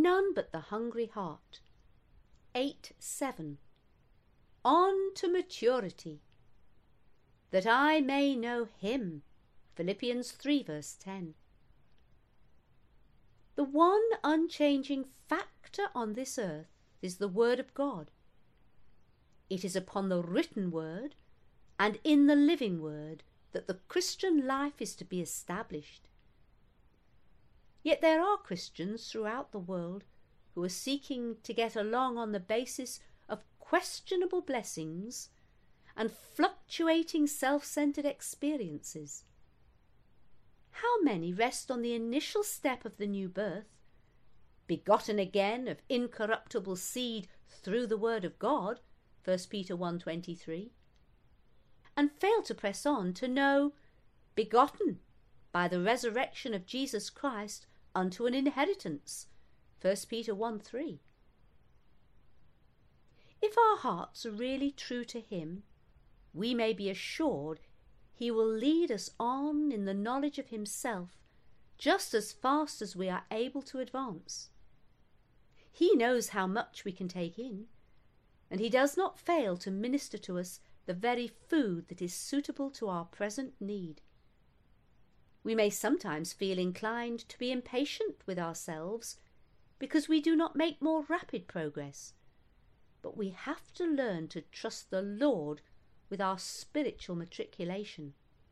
none but the hungry heart. 8:7. On to maturity, that I may know him. Philippians 3 verse 10. The one unchanging factor on this earth is the Word of God. It is upon the written Word and in the living Word that the Christian life is to be established. Yet there are Christians throughout the world who are seeking to get along on the basis of questionable blessings and fluctuating self-centered experiences. How many rest on the initial step of the new birth, begotten again of incorruptible seed through the word of God, 1 Peter 1:23, and fail to press on to know begotten by the resurrection of Jesus Christ unto an inheritance, 1 Peter 1:3. If our hearts are really true to him, we may be assured he will lead us on in the knowledge of himself just as fast as we are able to advance. He knows how much we can take in, and he does not fail to minister to us the very food that is suitable to our present need. We may sometimes feel inclined to be impatient with ourselves because we do not make more rapid progress, but we have to learn to trust the Lord with our spiritual matriculation.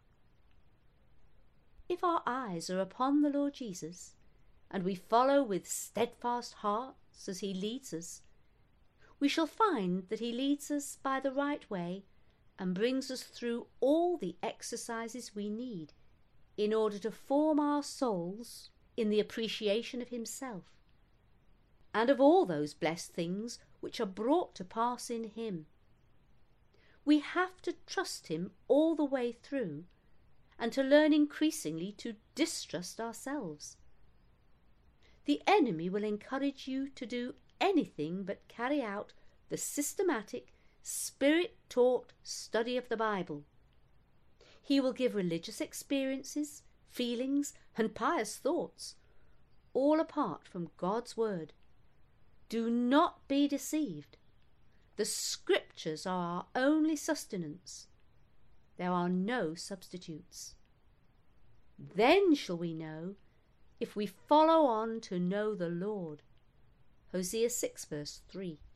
If our eyes are upon the Lord Jesus, and we follow with steadfast hearts as he leads us, we shall find that he leads us by the right way and brings us through all the exercises we need in order to form our souls in the appreciation of himself, and of all those blessed things which are brought to pass in him. We have to trust him all the way through and to learn increasingly to distrust ourselves. The enemy will encourage you to do anything but carry out the systematic, spirit-taught study of the Bible. He will give religious experiences, feelings, and pious thoughts, all apart from God's word. Do not be deceived. The Scriptures are our only sustenance. There are no substitutes. Then shall we know if we follow on to know the Lord. Hosea 6 verse 3.